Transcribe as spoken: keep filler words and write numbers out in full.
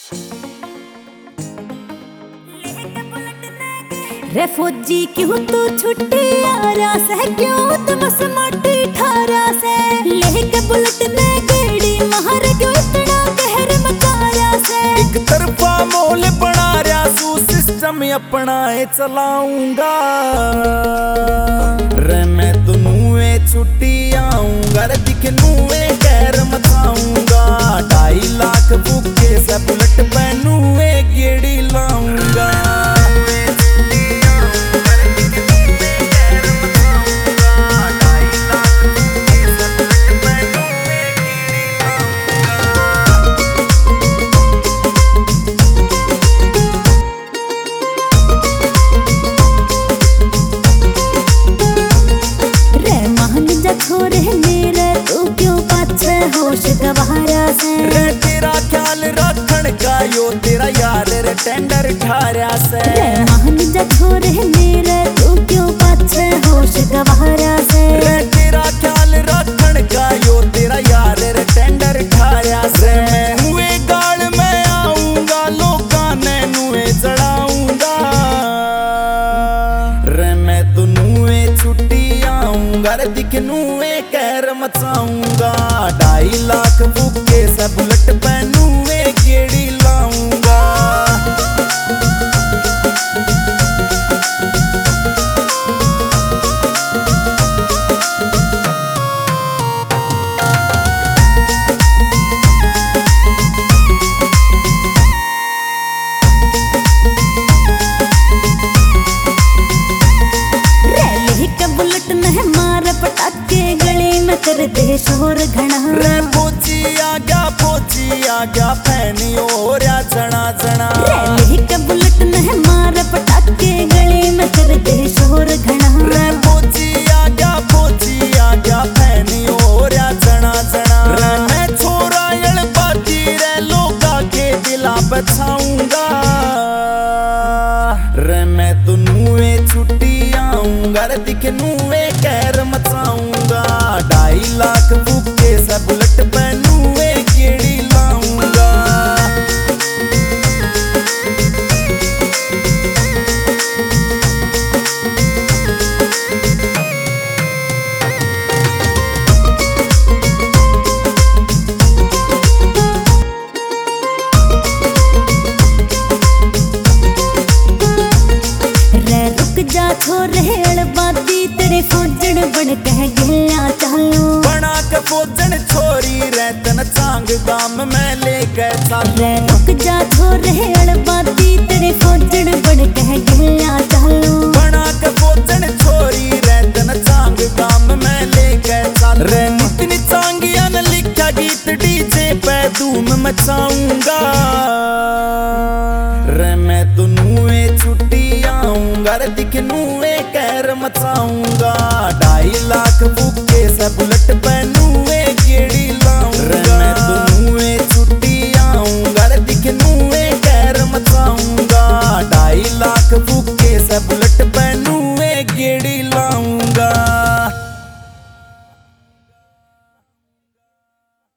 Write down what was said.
रे फौजी क्यों तू छुट्टी आ रहा से, क्यों तुम समाटी ठारा से, लेके बुलेट ने गेड़ी मार क्यों इतना कहर मचा रहा से। एक तरफा मोल बना रहा सू सिस्टम अपना चलाऊंगा, रे मैं तो नुए छुट्टी आऊंगा, रे दिख नुए कहर मचाऊंगा, ढाई लाख बुके से बुलेट पे नुए गेड़ी लाऊंगा। होश गवारा से रे तेरा ख्याल रखण का यो तेरा यार रे टेंडर ठारा से। रे मान जा छोरे मेरे तू क्यों पाछे होश गवारा से, रे तेरा ख्याल रखण का यो तेरा यार रे टेंडर ठारा से। मैं हुए गाल में आऊंगा लोका ने नुए चढ़ाऊंगा, रे मैं तो नुए छुट्टी आऊंगा, रे दिख नुए कहर मचाऊंगा, ढाई लाख बुके से बुलेट पे नुए गेड़ी लाऊंगा। बुलेट ने मार पटाके गली में कर दे शोर घना, रे पोची आ गया पोची आ गया फैनी हो रहा जना जना। रे के बुलेट ने मार पटाके गली में कर दे शोर घना, रे पोची आ गया पोची आ गया फैनी हो रहा जना जना। रे मैं छोरा यल बाती रे लोका के दिला बचाऊंगा, रे मैं तो नुए छुट्टी आऊंगा, रे दिख नुए कहर मचाऊंगा, ढाई लाख बुके से बुलेट पे नुए गेड़ी लाऊंगा। रे रुक जा छोरे अड़बाती तेरे फौजन बन कह गया चालू, बना के फौजन छोरी रहतन चांग गाम में लेकर चालू। रे रुक जा छोरे अड़बाती तेरे फौजन बन कह गया चालू, बना के फौजन छोरी रहतन चांग गाम में लेकर चालू। रे नितनी चांगिया ने लिखा गीत डीजे पे धूम मचाऊंगा, रे मैं तो नुए छुट्टी आऊंगा, रे दिख नुए कहर मचाऊंगा, ढाई लाख बुके से बुलेट पे